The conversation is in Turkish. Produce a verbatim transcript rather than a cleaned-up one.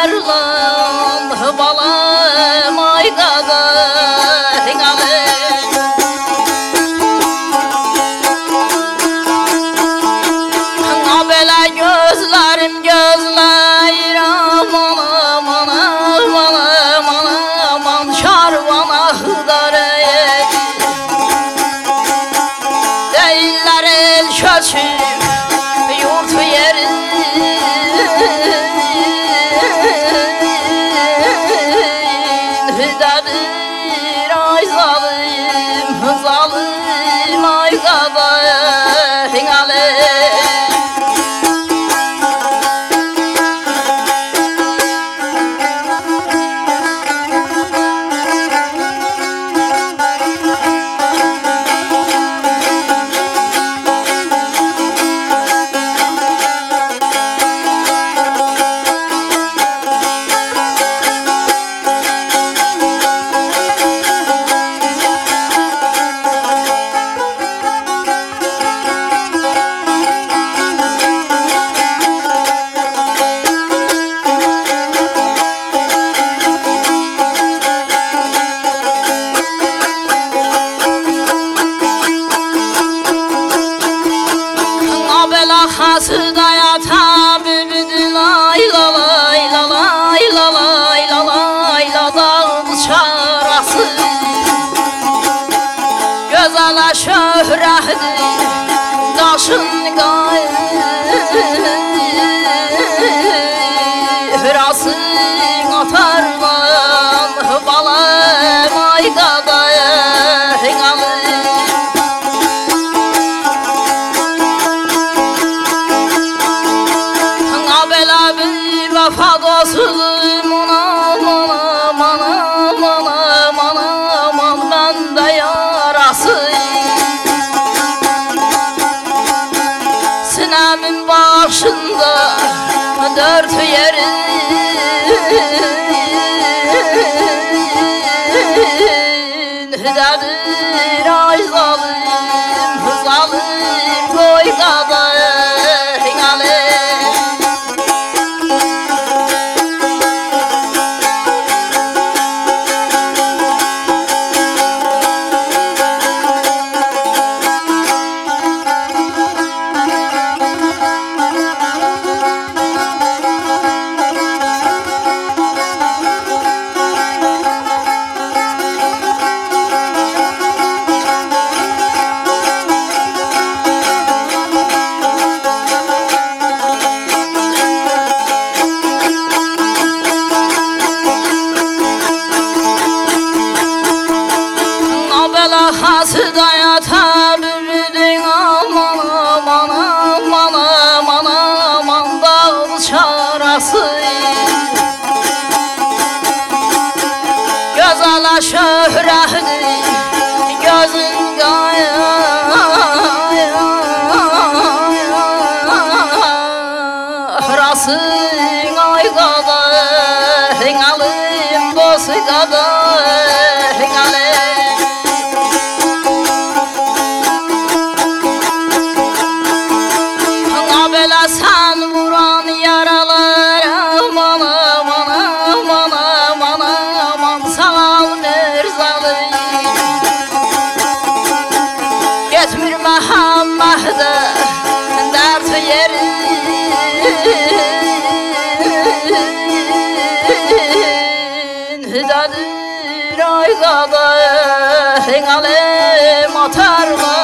atarlan balam ay kadın alın. Bela gözlerim gözler aman aman aman aman aman şarvana hıdarı değiller el şaşıp yurt yeri hıdadır ay zalim zalim ay kadın alın. Hasıda yatan bülbül lay la lay la lay la lay la lay la dağlı çarası gözala şöhrəhdi daşın gayrası atarlan balam ay kadın alın. Vefadasızım aman aman aman aman aman bende yarası sinemin başında dört yeri hıdadır ay zalim zalim koy kadın alın. Hasıda yatan bülbülün aman aman aman aman aman dağlı çarası gözala şöhrəhdi gözün gayrası ay kadın alın dostu kadın alın. Sen vuran yaralar aman aman aman aman aman sağ ol Mirzalı Getmir Muhammed'e dert yeri hıdadır ay kadın alım atarlar.